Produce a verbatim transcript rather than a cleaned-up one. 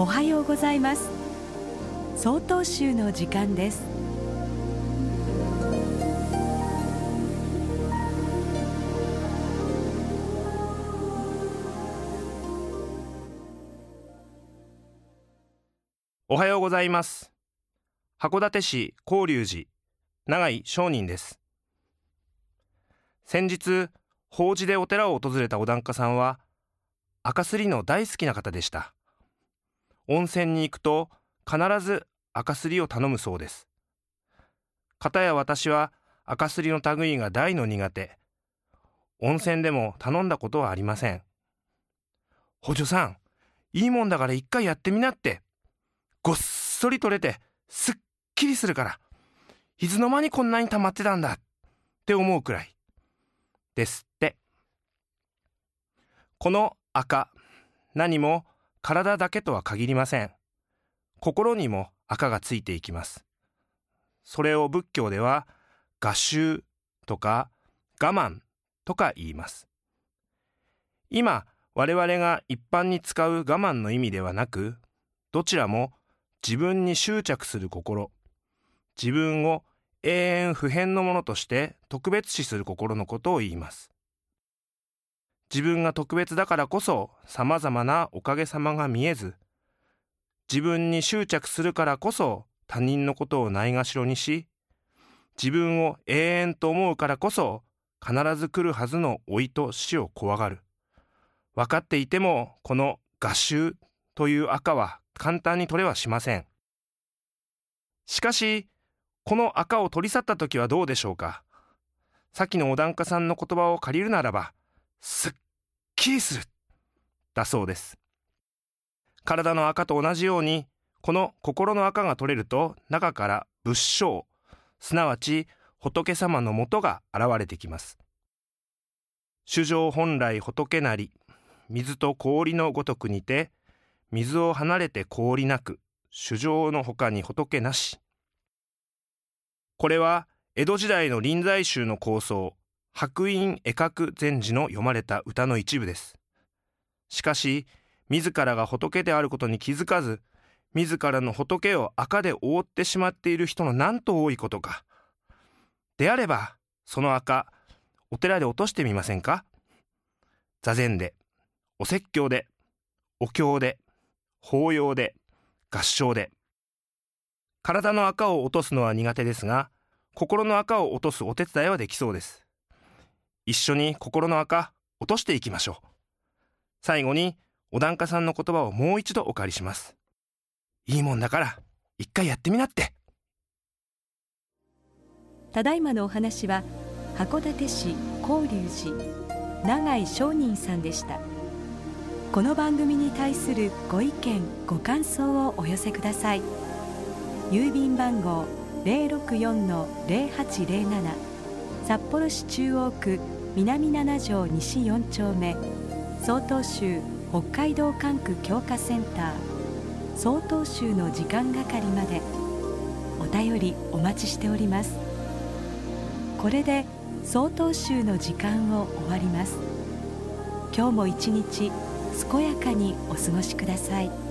おはようございます。曹洞宗の時間です。 おはようございます。函館市広隆寺永井上人です。先日法事でお寺を訪れたお檀家さんは赤すりの大好きな方でした。温泉に行くと必ず赤すりを頼むそうです。かたや私は赤すりの類が大の苦手。温泉でも頼んだことはありません。補助さん、いいもんだから一回やってみなって。ごっそり取れてすっきりするから、いつの間にこんなに溜まってたんだって思うくらいですって。この赤、何も体だけとは限りません。心にも赤がついていきます。それを仏教では我執とか我慢とか言います。今我々が一般に使う我慢の意味ではなく、どちらも自分に執着する心、自分を永遠不変のものとして特別視する心のことを言います。自分が特別だからこそ様々なおかげさまが見えず、自分に執着するからこそ他人のことをないがしろにし、自分を永遠と思うからこそ必ず来るはずの老いと死を怖がる。分かっていてもこの我執という赤は簡単に取れはしません。しかし、この赤を取り去ったときはどうでしょうか。さっきのお檀家さんの言葉を借りるならば、すっきりするだそうです。体の赤と同じように、この心の赤が取れると中から仏性、すなわち仏様のもとが現れてきます。衆生本来仏なり、水と氷のごとくにて、水を離れて氷なく、衆生の他に仏なし。これは江戸時代の臨済宗の構想、白隠会覚禅師の読まれた歌の一部です。しかし、自らが仏であることに気づかず、自らの仏を赤で覆ってしまっている人のなんと多いことか。であれば、その赤、お寺で落としてみませんか？座禅で、お説教で、お経で、法要で、合唱で。体の赤を落とすのは苦手ですが、心の赤を落とすお手伝いはできそうです。一緒に心の赤、落としていきましょう。最後に、お檀家さんの言葉をもう一度お借りします。いいもんだから、一回やってみなって。 ただいまのお話は、函館市広隆寺永井上人さんでした。この番組に対するご意見ご感想をお寄せください。郵便番号 ゼロろくよんのゼロはちゼロなな 札幌市中央区南なな条西よん丁目、曹洞宗北海道管区強化センター曹洞宗の時間係までお便りお待ちしております。これで曹洞宗の時間を終わります。今日も一日健やかにお過ごしください。